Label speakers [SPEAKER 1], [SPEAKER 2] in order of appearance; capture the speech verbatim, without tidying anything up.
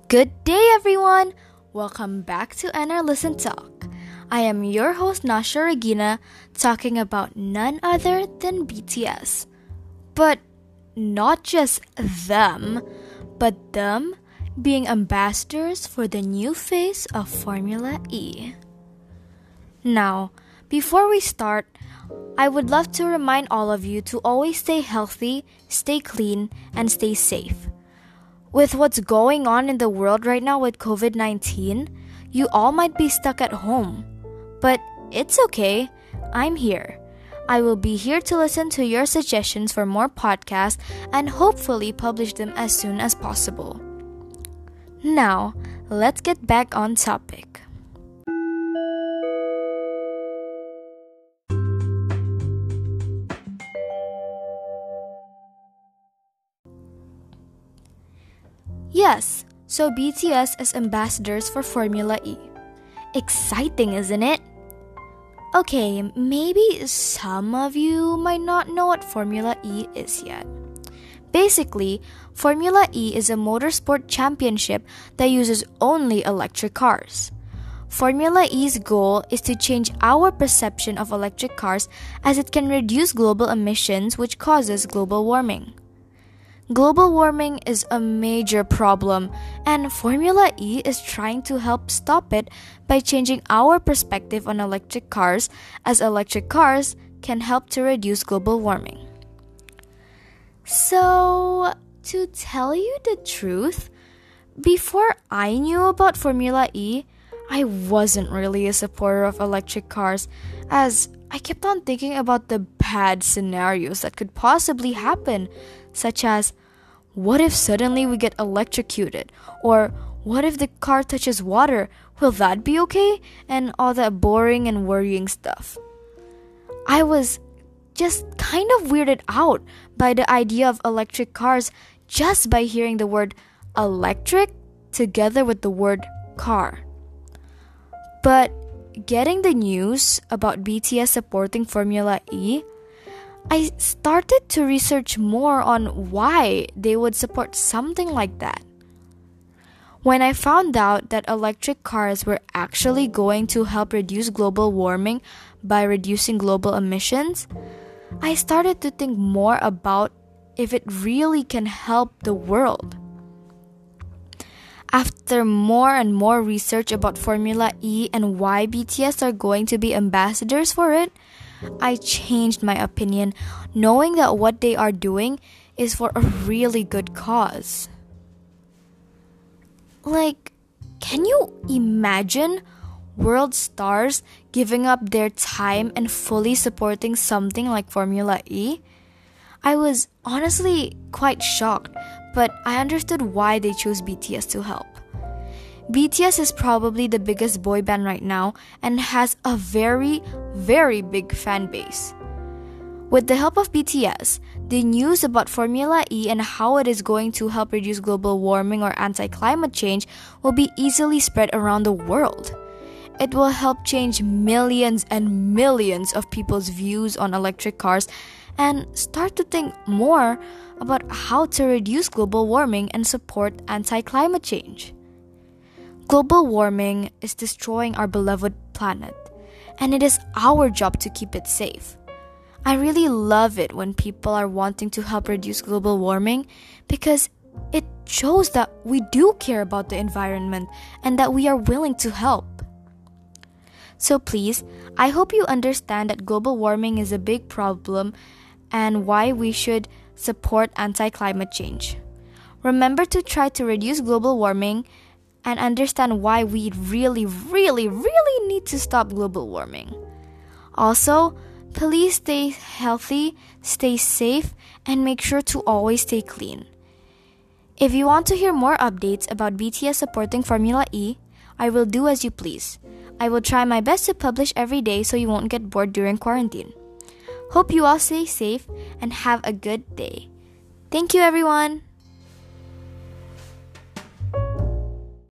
[SPEAKER 1] Good day, everyone! Welcome back to N R Listen Talk. I am your host, Nasha Regina, talking about none other than B T S. But not just them, but them being ambassadors for the new face of Formula E. Now, before we start, I would love to remind all of you to always stay healthy, stay clean, and stay safe. With what's going on in the world right now with covid nineteen, you all might be stuck at home. But it's okay, I'm here. I will be here to listen to your suggestions for more podcasts and hopefully publish them as soon as possible. Now, let's get back on topic. Yes, so B T S is ambassadors for Formula E. Exciting, isn't it? Okay, maybe some of you might not know what Formula E is yet. Basically, Formula E is a motorsport championship that uses only electric cars. Formula E's goal is to change our perception of electric cars as it can reduce global emissions, which causes global warming. Global warming is a major problem, and Formula E is trying to help stop it by changing our perspective on electric cars, as electric cars can help to reduce global warming. So, to tell you the truth, before I knew about Formula E, I wasn't really a supporter of electric cars, as I kept on thinking about the bad scenarios that could possibly happen, such as, what if suddenly we get electrocuted? Or, what if the car touches water? Will that be okay? And all that boring and worrying stuff. I was just kind of weirded out by the idea of electric cars just by hearing the word electric together with the word car. But getting the news about B T S supporting Formula E, I started to research more on why they would support something like that. When I found out that electric cars were actually going to help reduce global warming by reducing global emissions, I started to think more about if it really can help the world. After more and more research about Formula E and why B T S are going to be ambassadors for it, I changed my opinion, knowing that what they are doing is for a really good cause. Like, can you imagine world stars giving up their time and fully supporting something like Formula E? I was honestly quite shocked, but I understood why they chose B T S to help. B T S is probably the biggest boy band right now and has a very, very big fan base. With the help of B T S, the news about Formula E and how it is going to help reduce global warming or anti-climate change will be easily spread around the world. It will help change millions and millions of people's views on electric cars and start to think more about how to reduce global warming and support anti-climate change. Global warming is destroying our beloved planet, and it is our job to keep it safe. I really love it when people are wanting to help reduce global warming because it shows that we do care about the environment and that we are willing to help. So please, I hope you understand that global warming is a big problem and why we should support anti-climate change. Remember to try to reduce global warming and understand why we really, really, really need to stop global warming. Also, please stay healthy, stay safe, and make sure to always stay clean. If you want to hear more updates about B T S supporting Formula E, I will do as you please. I will try my best to publish every day so you won't get bored during quarantine. Hope you all stay safe and have a good day. Thank you, everyone!